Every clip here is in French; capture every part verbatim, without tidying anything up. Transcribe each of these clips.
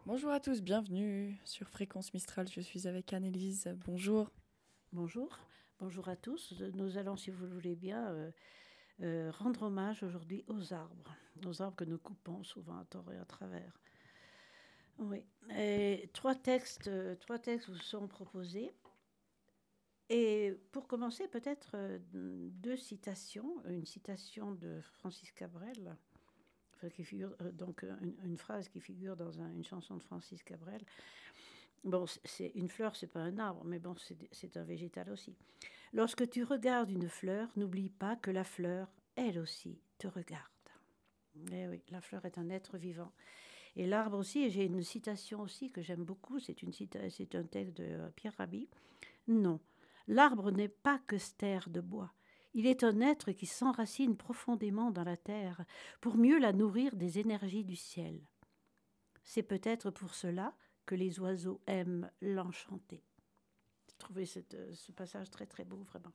Bonjour à tous, bienvenue sur Fréquence Mistral. Je suis avec Annelise. Bonjour. Bonjour, bonjour à tous. Nous allons, si vous le voulez bien, euh, euh, rendre hommage aujourd'hui aux arbres, aux arbres que nous coupons souvent à tort et à travers. Oui. Et trois textes, euh, trois textes vous sont proposés. Et pour commencer, peut-être euh, deux citations. Une citation de Francis Cabrel, enfin, qui figure euh, donc une, une phrase qui figure dans un- une chanson de Francis Cabrel. Bon, c'est une fleur, c'est pas un arbre, mais bon, c'est c'est un végétal aussi. Lorsque tu regardes une fleur, n'oublie pas que la fleur, elle aussi, te regarde. Eh oui, la fleur est un être vivant. Et l'arbre aussi, et j'ai une citation aussi que j'aime beaucoup, c'est, une cita- c'est un texte de euh, Pierre Rabhi. Non, l'arbre n'est pas que stère de bois. Il est un être qui s'enracine profondément dans la terre pour mieux la nourrir des énergies du ciel. C'est peut-être pour cela que les oiseaux aiment l'enchanter. J'ai trouvé cette, euh, ce passage très très beau, vraiment.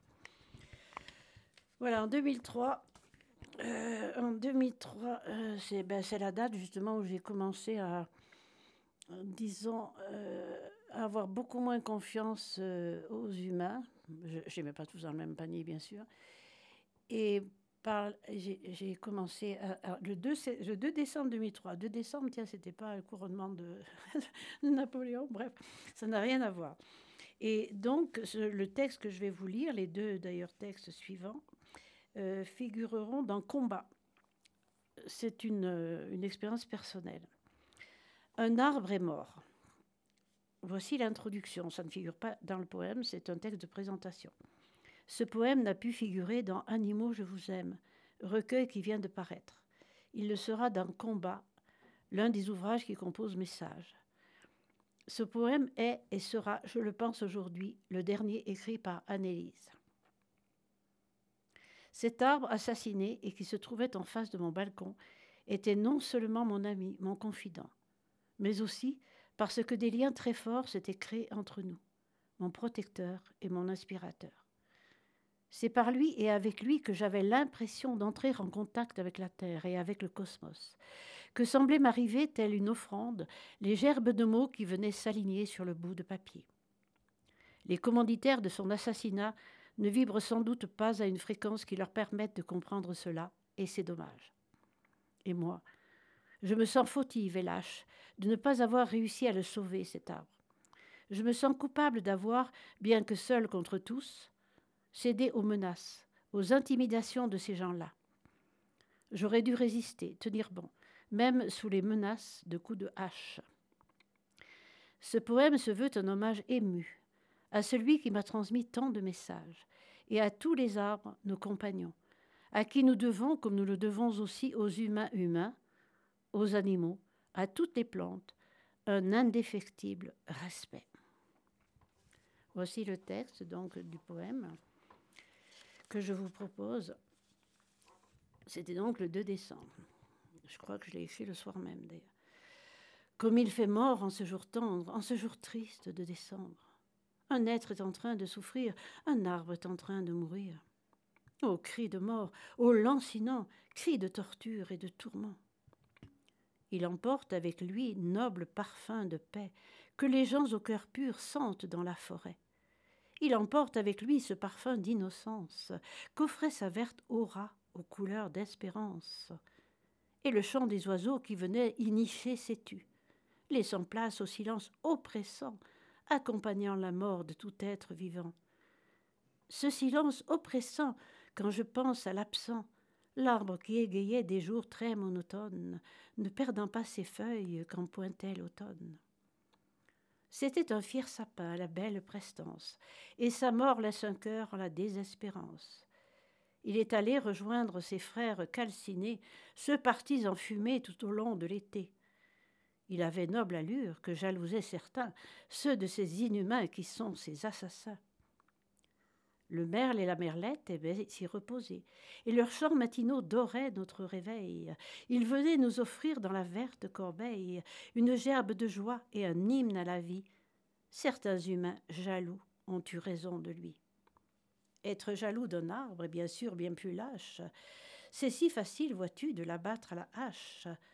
Voilà, en deux mille trois, euh, en deux mille trois euh, c'est ben, c'est la date justement où j'ai commencé à, euh, disons, euh, à avoir beaucoup moins confiance euh, aux humains. Je n'aimais pas tous dans le même panier, bien sûr. Et par, j'ai, j'ai commencé à, à- le, deux, le deux décembre deux mille trois. deux décembre, tiens, c'était pas le couronnement de, de Napoléon. Bref, ça n'a rien à voir. Et donc, ce- le texte que je vais vous lire, les deux d'ailleurs textes suivants, euh, figureront dans Combat. C'est une, euh, une expérience personnelle. Un arbre est mort. Voici l'introduction. Ça ne figure pas dans le poème, c'est un texte de présentation. Ce poème n'a pu figurer dans Animaux, je vous aime, recueil qui vient de paraître. Il le sera dans Combat, l'un des ouvrages qui composent Message. Ce poème est et sera, je le pense aujourd'hui, le dernier écrit par Annelise. Cet arbre assassiné et qui se trouvait en face de mon balcon était non seulement mon ami, mon confident, mais aussi parce que des liens très forts s'étaient créés entre nous, mon protecteur et mon inspirateur. C'est par lui et avec lui que j'avais l'impression d'entrer en contact avec la Terre et avec le cosmos, que semblaient m'arriver, telle une offrande, les gerbes de mots qui venaient s'aligner sur le bout de papier. Les commanditaires de son assassinat ne vibrent sans doute pas à une fréquence qui leur permette de comprendre cela, et c'est dommage. Et moi, je me sens fautive et lâche de ne pas avoir réussi à le sauver, cet arbre. Je me sens coupable d'avoir, bien que seule contre tous, cédé aux menaces, aux intimidations de ces gens-là. J'aurais dû résister, tenir bon, même sous les menaces de coups de hache. Ce poème se veut un hommage ému à celui qui m'a transmis tant de messages, et à tous les arbres, nos compagnons, à qui nous devons, comme nous le devons aussi aux humains humains, aux animaux, à toutes les plantes, un indéfectible respect. Voici le texte donc du poème que je vous propose. C'était donc le deux décembre. Je crois que je l'ai écrit le soir même d'ailleurs. Comme il fait mort en ce jour tendre, en ce jour triste de décembre. Un être est en train de souffrir, un arbre est en train de mourir. Ô cri de mort, ô lancinant, cri de torture et de tourment. Il emporte avec lui noble parfum de paix que les gens au cœur pur sentent dans la forêt. Il emporte avec lui ce parfum d'innocence qu'offrait sa verte aura aux couleurs d'espérance. Et le chant des oiseaux qui venaient y nicher s'étut, laissant place au silence oppressant, accompagnant la mort de tout être vivant. Ce silence oppressant, quand je pense à l'absent, l'arbre qui égayait des jours très monotones, ne perdant pas ses feuilles quand pointait l'automne. C'était un fier sapin à la belle prestance, et sa mort laisse un cœur en la désespérance. Il est allé rejoindre ses frères calcinés, ceux partis en fumée tout au long de l'été. Il avait noble allure que jalousaient certains, ceux de ces inhumains qui sont ses assassins. Le merle et la merlette aimaient s'y reposer, et leurs chants matinaux doraient notre réveil. Ils venaient nous offrir dans la verte corbeille une gerbe de joie et un hymne à la vie. Certains humains jaloux ont eu raison de lui. Être jaloux d'un arbre est bien sûr bien plus lâche. C'est si facile, vois-tu, de l'abattre à la hache.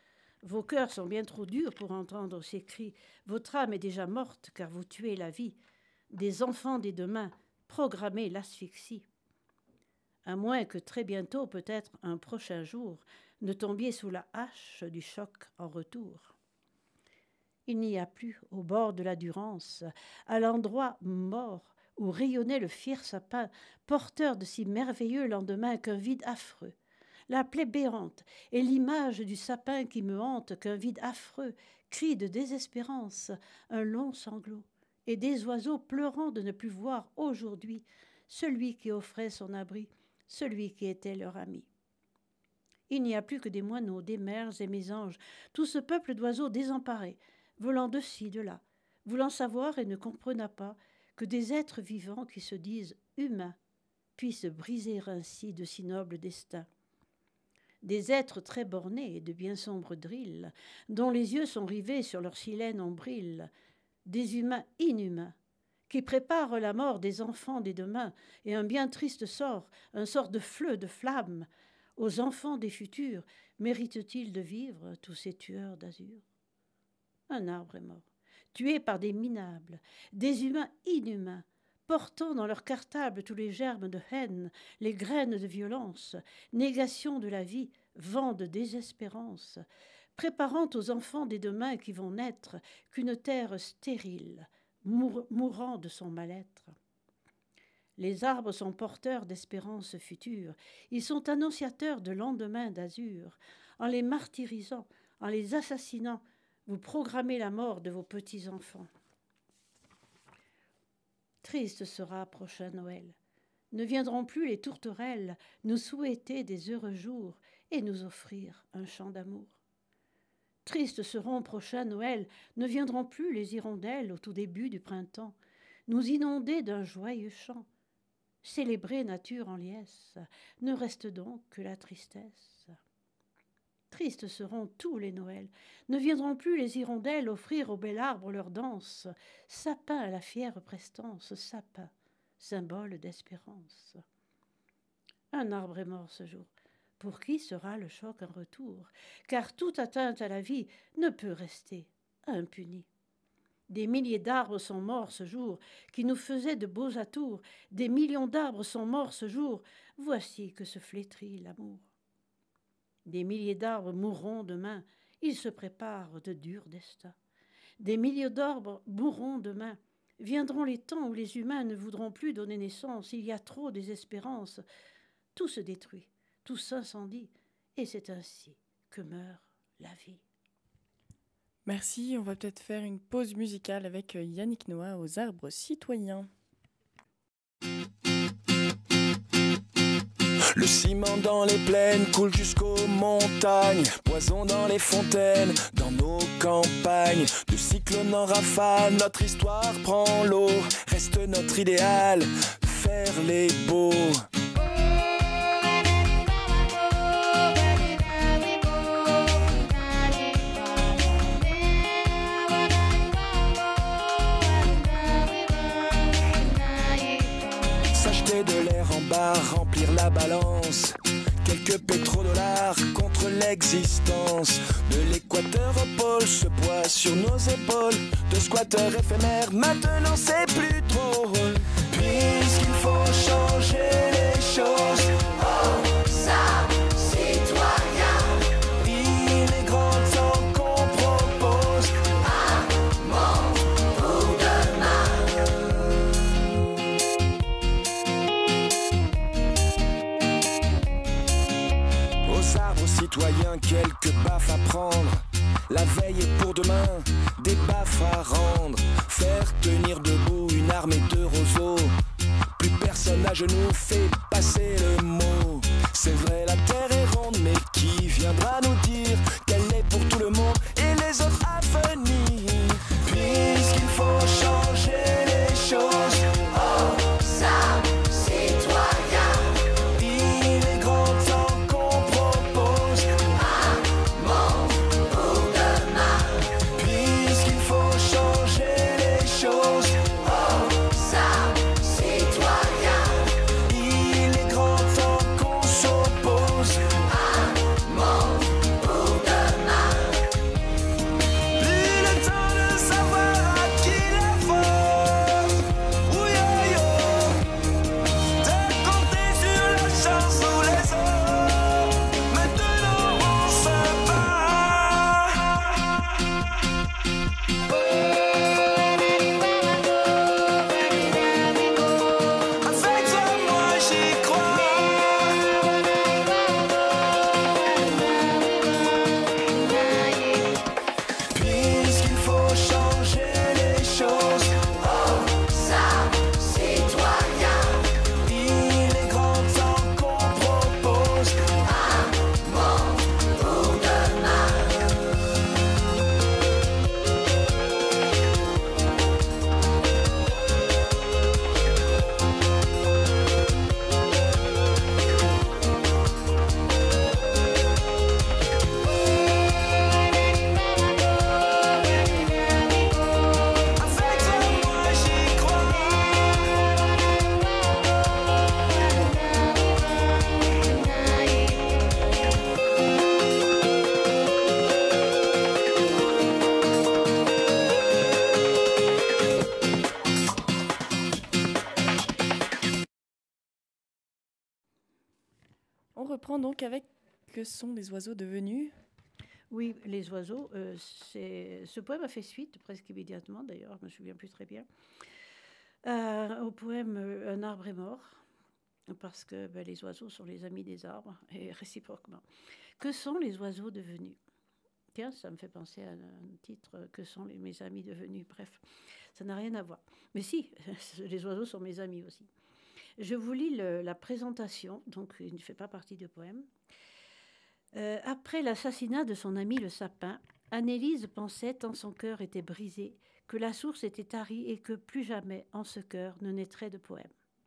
Vos cœurs sont bien trop durs pour entendre ces cris. Votre âme est déjà morte, car vous tuez la vie. Des enfants des demain, programmez l'asphyxie. À moins que très bientôt, peut-être un prochain jour, ne tombiez sous la hache du choc en retour. Il n'y a plus, au bord de la Durance, à l'endroit mort où rayonnait le fier sapin, porteur de si merveilleux lendemain qu'un vide affreux. La plaie béante est l'image du sapin qui me hante qu'un vide affreux, cri de désespérance, un long sanglot, et des oiseaux pleurant de ne plus voir aujourd'hui celui qui offrait son abri, celui qui était leur ami. Il n'y a plus que des moineaux, des mères et mésanges, tout ce peuple d'oiseaux désemparés, volant de ci, de là, voulant savoir et ne comprenant pas que des êtres vivants qui se disent humains puissent briser ainsi de si nobles destins. Des êtres très bornés et de bien sombres drilles, dont les yeux sont rivés sur leur silène ombrille, des humains inhumains, qui préparent la mort des enfants des demain et un bien triste sort, un sort de fleu, de flamme, aux enfants des futurs, méritent-ils de vivre tous ces tueurs d'azur? Un arbre est mort, tué par des minables, des humains inhumains, portant dans leur cartable tous les germes de haine, les graines de violence, négation de la vie, vent de désespérance, préparant aux enfants des demain qui vont naître qu'une terre stérile, mour- mourant de son mal-être. Les arbres sont porteurs d'espérances futures, ils sont annonciateurs de lendemains d'azur. En les martyrisant, en les assassinant, vous programmez la mort de vos petits-enfants. Triste sera prochain Noël. Ne viendront plus les tourterelles nous souhaiter des heureux jours et nous offrir un chant d'amour. Tristes seront prochain Noël, ne viendront plus les hirondelles au tout début du printemps, nous inonder d'un joyeux chant. Célébrer nature en liesse, ne reste donc que la tristesse. Tristes seront tous les Noëls, ne viendront plus les hirondelles offrir au bel arbre leur danse, sapin à la fière prestance, sapin, symbole d'espérance. Un arbre est mort ce jour. Pour qui sera le choc un retour? Car toute atteinte à la vie ne peut rester impunie. Des milliers d'arbres sont morts ce jour, qui nous faisaient de beaux atours. Des millions d'arbres sont morts ce jour, voici que se flétrit l'amour. Des milliers d'arbres mourront demain, ils se préparent de durs destins. Des milliers d'arbres mourront demain, viendront les temps où les humains ne voudront plus donner naissance, il y a trop de désespérance. Tout se détruit, tout s'incendie, et c'est ainsi que meurt la vie. Merci, on va peut-être faire une pause musicale avec Yannick Noah aux arbres citoyens. Le ciment dans les plaines coule jusqu'aux montagnes, poison dans les fontaines, dans nos campagnes. De cyclone en rafale, notre histoire prend l'eau. Reste notre idéal, faire les beaux. De l'air en barre, remplir la balance. Quelques pétrodollars contre l'existence. De l'équateur au pôle, ce poids sur nos épaules. De squatteurs éphémères, maintenant c'est plus drôle. Puisqu'il faut changer les choses. Oh, ça, citoyen. Il est grand temps qu'on propose un monde pour demain. Aux arbres citoyens, quelques baffes à prendre. La veille est pour demain, des baffes à rendre. Faire tenir debout une armée de roseaux. Plus personne à genoux fait passer le mot. C'est vrai, la terre est ronde, mais qui viendra nous dire qu'elle est pour tout le monde et les autres à venir? Puisqu'il faut changer les choses. Oh, ça, citoyen. Il est grand temps qu'on propose un monde pour demain. Puisqu'il faut changer les choses. Oh, ça, citoyen. Il est grand temps qu'on s'oppose Un monde pour demain. reprend donc avec Que sont les oiseaux devenus ? Oui, les oiseaux, euh, c'est... ce poème a fait suite, presque immédiatement d'ailleurs, je me souviens plus très bien, euh, au poème euh, Un arbre est mort, parce que ben, les oiseaux sont les amis des arbres, et réciproquement. Que sont les oiseaux devenus ? Tiens, ça me fait penser à un titre, Que sont les, mes amis devenus ? Bref, ça n'a rien à voir. Mais si, les oiseaux sont mes amis aussi. Je vous lis le, la présentation, donc il ne fait pas partie du poème. Euh, après l'assassinat de son ami le sapin, Annelise pensait, tant son cœur était brisé, que la source était tarie et que plus jamais en ce cœur ne naîtrait de poème.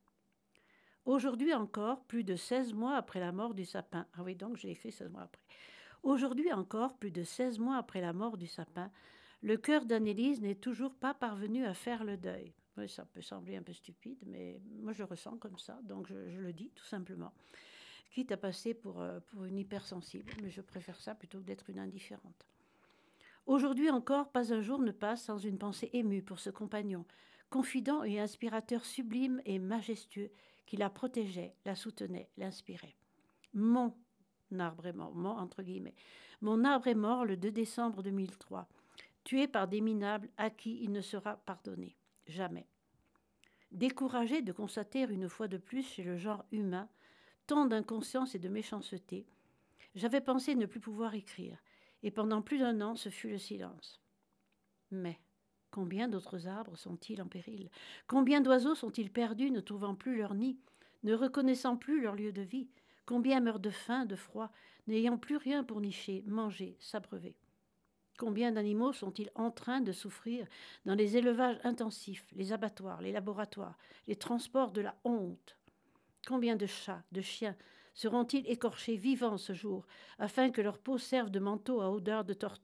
Aujourd'hui encore, plus de seize mois après la mort du sapin, ah oui, donc j'ai écrit seize mois après. Aujourd'hui encore, plus de seize mois après la mort du sapin, le cœur d'Annelise n'est toujours pas parvenu à faire le deuil. Oui, ça peut sembler un peu stupide, mais moi je le ressens comme ça, donc je, je le dis tout simplement. Quitte à passer pour, euh, pour une hypersensible, mais je préfère ça plutôt que d'être une indifférente. Aujourd'hui encore, pas un jour ne passe sans une pensée émue pour ce compagnon, confident et inspirateur sublime et majestueux, qui la protégeait, la soutenait, l'inspirait. Mon arbre est mort, mon entre guillemets. Mon arbre est mort le deux décembre deux mille trois, tué par des minables à qui il ne sera pardonné. Jamais. Découragé de constater une fois de plus chez le genre humain tant d'inconscience et de méchanceté, j'avais pensé ne plus pouvoir écrire, et pendant plus d'un an, ce fut le silence. Mais combien d'autres arbres sont-ils en péril ? Combien d'oiseaux sont-ils perdus, ne trouvant plus leur nid, ne reconnaissant plus leur lieu de vie ? Combien meurent de faim, de froid, n'ayant plus rien pour nicher, manger, s'abreuver ? Combien d'animaux sont-ils en train de souffrir dans les élevages intensifs, les abattoirs, les laboratoires, les transports de la honte ? Combien de chats, de chiens seront-ils écorchés vivants ce jour, afin que leur peau serve de manteau à odeur de torture ?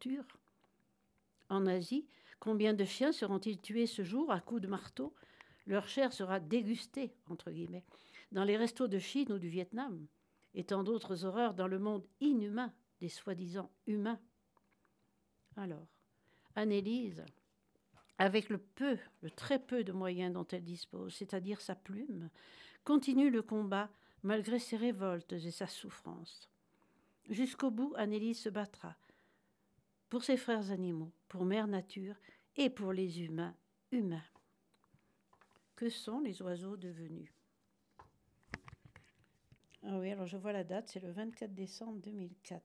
En Asie, combien de chiens seront-ils tués ce jour à coups de marteau ? Leur chair sera dégustée, entre guillemets, dans les restos de Chine ou du Vietnam, et tant d'autres horreurs dans le monde inhumain des soi-disant humains. Alors, Annelise, avec le peu, le très peu de moyens dont elle dispose, c'est-à-dire sa plume, continue le combat malgré ses révoltes et sa souffrance. Jusqu'au bout, Annelise se battra pour ses frères animaux, pour Mère Nature et pour les humains humains. Que sont les oiseaux devenus ? Ah oui, alors je vois la date, c'est le vingt-quatre décembre deux mille quatre.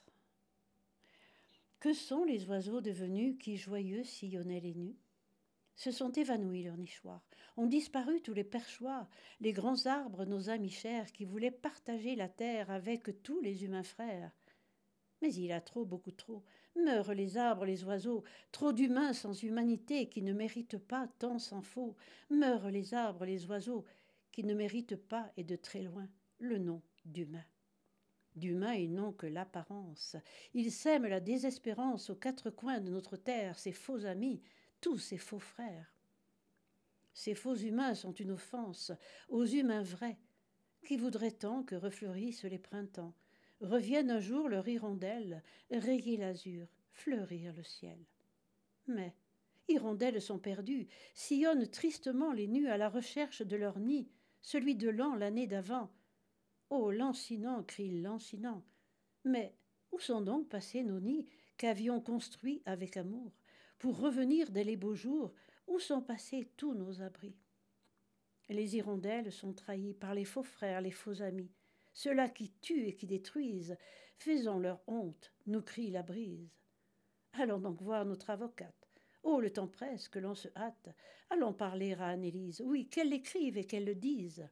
Que sont les oiseaux devenus qui, joyeux, sillonnaient les nues ? Se sont évanouis leurs nichoirs, ont disparu tous les perchoirs, les grands arbres, nos amis chers, qui voulaient partager la terre avec tous les humains frères. Mais il a trop, beaucoup trop, meurent les arbres, les oiseaux, trop d'humains sans humanité qui ne méritent pas tant s'en faut, meurent les arbres, les oiseaux, qui ne méritent pas, et de très loin, le nom d'humain. D'humains, ils n'ont que l'apparence. Ils sèment la désespérance aux quatre coins de notre terre, ces faux amis, tous ces faux frères. Ces faux humains sont une offense aux humains vrais, qui voudraient tant que refleurissent les printemps, revienne un jour leur hirondelle, rayer l'azur, fleurir le ciel. Mais hirondelles sont perdues, sillonnent tristement les nues à la recherche de leur nid, celui de l'an l'année d'avant. Oh, lancinant, crie lancinant. Mais où sont donc passés nos nids qu'avions construits avec amour ? Pour revenir dès les beaux jours, où sont passés tous nos abris ? Les hirondelles sont trahies par les faux frères, les faux amis, ceux-là qui tuent et qui détruisent. Faisons leur honte, nous crie la brise. Allons donc voir notre avocate. Oh, le temps presse, que l'on se hâte. Allons parler à Annelise, oui, qu'elle l'écrive et qu'elle le dise.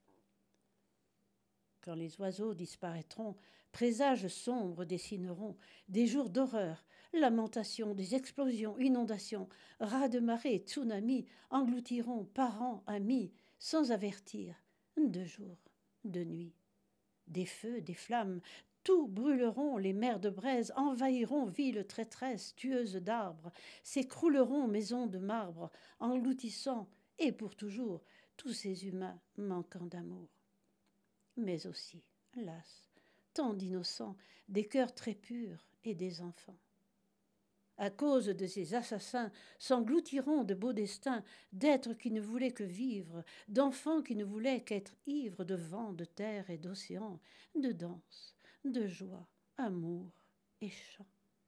Quand les oiseaux disparaîtront, présages sombres dessineront des jours d'horreur, lamentations, des explosions, inondations, raz-de-marée, tsunamis engloutiront parents, amis, sans avertir, de jour, de nuit. Des feux, des flammes, tout brûleront, les mers de braise envahiront villes traîtresses, tueuses d'arbres, s'écrouleront maisons de marbre, engloutissant, et pour toujours, tous ces humains manquant d'amour. Mais aussi, hélas, tant d'innocents, des cœurs très purs et des enfants. À cause de ces assassins, s'engloutiront de beaux destins, d'êtres qui ne voulaient que vivre, d'enfants qui ne voulaient qu'être ivres de vent, de terre et d'océan, de danse, de joie, amour et chant.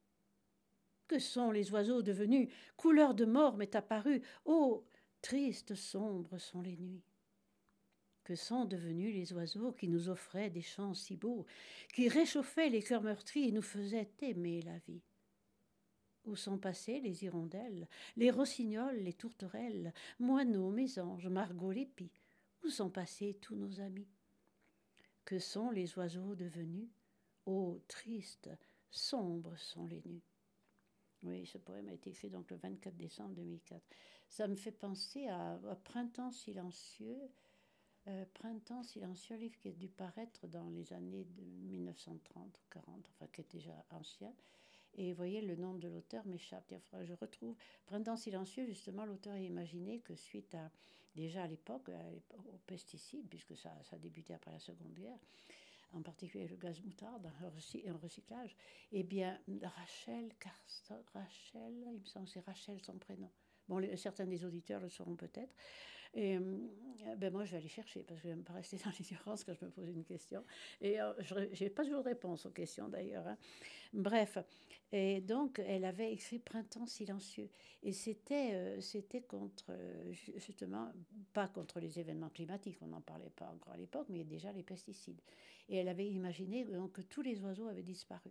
Que sont les oiseaux devenus? Couleur de mort m'est apparue. Oh, tristes, sombres sont les nuits. Que sont devenus les oiseaux qui nous offraient des chants si beaux, qui réchauffaient les cœurs meurtris et nous faisaient aimer la vie? Où sont passés les hirondelles, les rossignols, les tourterelles, moineaux, mésanges, margots, les pies? Où sont passés tous nos amis? Que sont les oiseaux devenus? Oh, tristes, sombres sont les nuits. Oui, ce poème a été écrit donc le vingt-quatre décembre deux mille quatre. Ça me fait penser à, à Printemps silencieux. Euh, Printemps silencieux, livre qui a dû paraître dans les années de mille neuf cent trente ou quarante, enfin qui est déjà ancien. Et vous voyez, le nom de l'auteur m'échappe. Je retrouve Printemps silencieux, justement, l'auteur a imaginé que suite à, déjà à l'époque, aux pesticides, puisque ça, ça a débuté après la Seconde Guerre, en particulier le gaz moutarde, un recyclage, eh bien, Rachel, Carson, Rachel, il me semble que c'est Rachel son prénom. Bon, les, certains des auditeurs le sauront peut-être. Et ben moi, je vais aller chercher parce que je ne vais pas rester dans l'ignorance quand je me pose une question. Et euh, je n'ai pas toujours de réponse aux questions d'ailleurs. Hein. Bref, et donc elle avait écrit Printemps silencieux. Et c'était, euh, c'était contre, euh, justement, pas contre les événements climatiques, on n'en parlait pas encore à l'époque, mais déjà les pesticides. Et elle avait imaginé donc, que tous les oiseaux avaient disparu.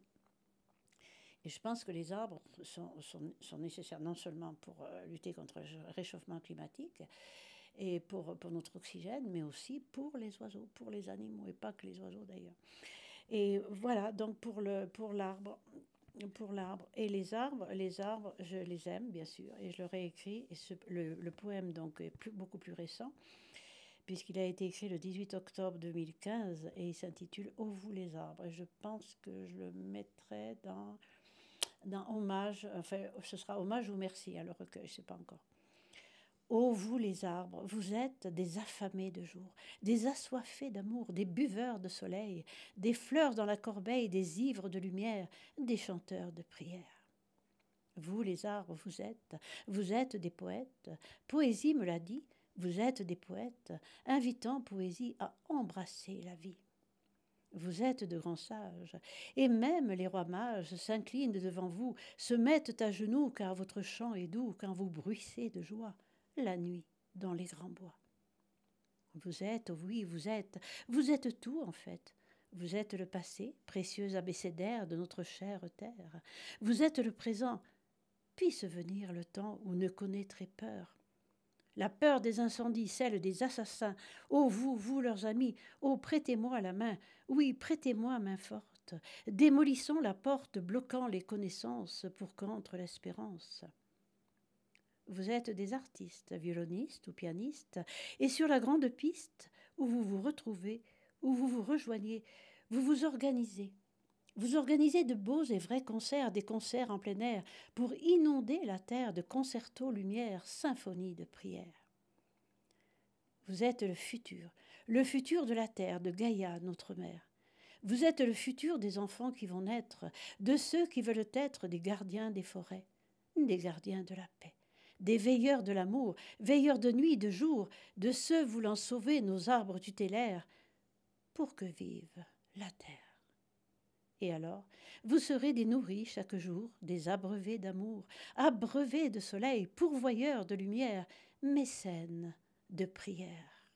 Et je pense que les arbres sont, sont, sont nécessaires non seulement pour euh, lutter contre le réchauffement climatique, et pour, pour notre oxygène, mais aussi pour les oiseaux, pour les animaux, et pas que les oiseaux d'ailleurs. Et voilà, donc pour, le, pour l'arbre, pour l'arbre. Et les arbres, les arbres, je les aime, bien sûr, et je leur ai écrit, et ce, le, le poème donc, est plus, beaucoup plus récent, puisqu'il a été écrit le dix-huit octobre deux mille quinze, et il s'intitule « Ô vous les arbres ». Et je pense que je le mettrai dans, dans hommage, enfin, ce sera hommage ou merci à le recueil, je ne sais pas encore. Ô vous les arbres, vous êtes des affamés de jour, des assoiffés d'amour, des buveurs de soleil, des fleurs dans la corbeille, des ivres de lumière, des chanteurs de prière. Vous les arbres, vous êtes, vous êtes des poètes, poésie me l'a dit, vous êtes des poètes, invitant poésie à embrasser la vie. Vous êtes de grands sages, et même les rois mages s'inclinent devant vous, se mettent à genoux car votre chant est doux, quand vous bruissez de joie. La nuit dans les grands bois. Vous êtes, oui, vous êtes, vous êtes tout en fait. Vous êtes le passé, précieux abécédaire de notre chère terre. Vous êtes le présent, puisse venir le temps où ne connaîtrez peur. La peur des incendies, celle des assassins. Ô vous, vous leurs amis, ô prêtez-moi la main, oui, prêtez-moi main forte. Démolissons la porte bloquant les connaissances pour qu'entre l'espérance. Vous êtes des artistes, violonistes ou pianistes, et sur la grande piste où vous vous retrouvez, où vous vous rejoignez, vous vous organisez. Vous organisez de beaux et vrais concerts, des concerts en plein air, pour inonder la terre de concertos, lumière, symphonies de prières. Vous êtes le futur, le futur de la terre, de Gaïa, notre mère. Vous êtes le futur des enfants qui vont naître, de ceux qui veulent être des gardiens des forêts, des gardiens de la paix. Des veilleurs de l'amour, veilleurs de nuit, de jour, de ceux voulant sauver nos arbres tutélaires, pour que vive la terre. Et alors, vous serez des nourris chaque jour, des abreuvés d'amour, abreuvés de soleil, pourvoyeurs de lumière, mécènes de prière.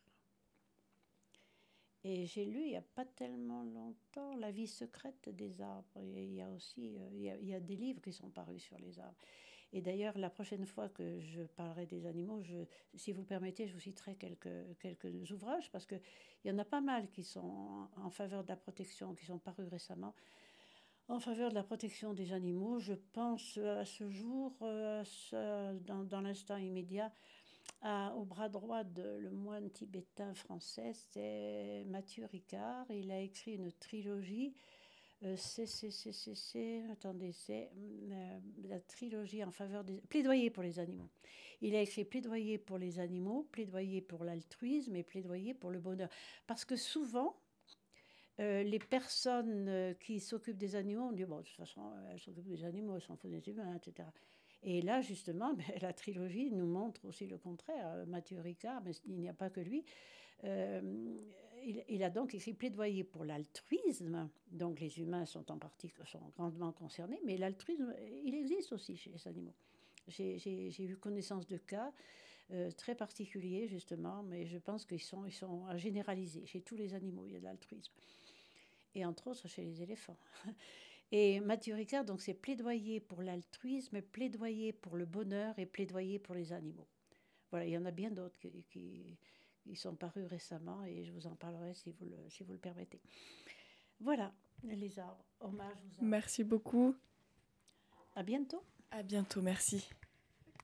Et j'ai lu, il n'y a pas tellement longtemps, La vie secrète des arbres. Et il y a aussi euh, il y a, il y a des livres qui sont parus sur les arbres. Et d'ailleurs, la prochaine fois que je parlerai des animaux, je, si vous permettez, je vous citerai quelques, quelques ouvrages, parce qu'il y en a pas mal qui sont en, en faveur de la protection, qui sont parus récemment, en faveur de la protection des animaux. Je pense à ce jour, euh, ce, dans, dans l'instant immédiat, à, au bras droit de le moine tibétain français, c'est Mathieu Ricard. Il a écrit une trilogie. Euh, c'est, c'est, c'est, c'est, c'est, attendez, c'est euh, la trilogie en faveur des... Plaidoyer pour les animaux. Il a écrit Plaidoyer pour les animaux, Plaidoyer pour l'altruisme et Plaidoyer pour le bonheur. Parce que souvent, euh, les personnes euh, qui s'occupent des animaux, on dit, bon, de toute façon, elles s'occupent des animaux, elles s'en foutent des humains, et cetera. Et là, justement, ben, la trilogie nous montre aussi le contraire. Mathieu Ricard, mais il n'y a pas que lui, euh, il, il a donc écrit plaidoyer pour l'altruisme. Donc les humains sont en partie sont grandement concernés, mais l'altruisme, il existe aussi chez les animaux. J'ai, j'ai, j'ai eu connaissance de cas euh, très particuliers, justement, mais je pense qu'ils sont, ils sont à généraliser. Chez tous les animaux, il y a de l'altruisme. Et entre autres chez les éléphants. Et Mathieu Ricard, donc, c'est plaidoyer pour l'altruisme, plaidoyer pour le bonheur et plaidoyer pour les animaux. Voilà, il y en a bien d'autres qui, qui, qui sont parus récemment et je vous en parlerai si vous le, si vous le permettez. Voilà, les arbres, hommage aux arbres. Merci beaucoup. À bientôt. À bientôt, merci.